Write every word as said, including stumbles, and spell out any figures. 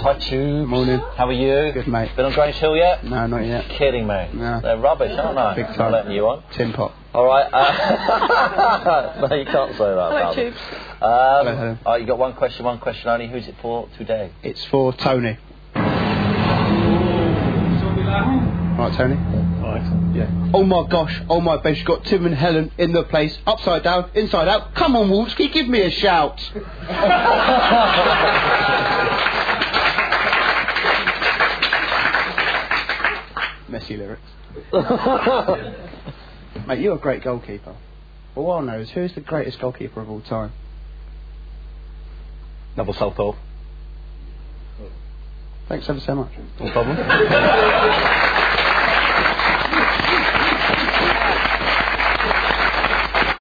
Hi, Tubes. Morning. How are you? Good, mate. Been on Grange Hill yet? No, not yet. Kidding me. No. They're rubbish, aren't they? Big time. I'm letting you on. Tin pot. All right. Uh, no, you can't say that. Hello, Tubes. Um, Hello, hello. all right, you got one question, one question only. Who's it for today? It's for Tony. Right, Tony? Right. Yeah. Oh my gosh, oh my best, you got Tim and Helen in the place, upside down, inside out. Come on, Wolski, give me a shout. Messy lyrics. Mate, you're a great goalkeeper. All I know is, who's the greatest goalkeeper of all time? Neville Southall. Thanks ever so much. No problem.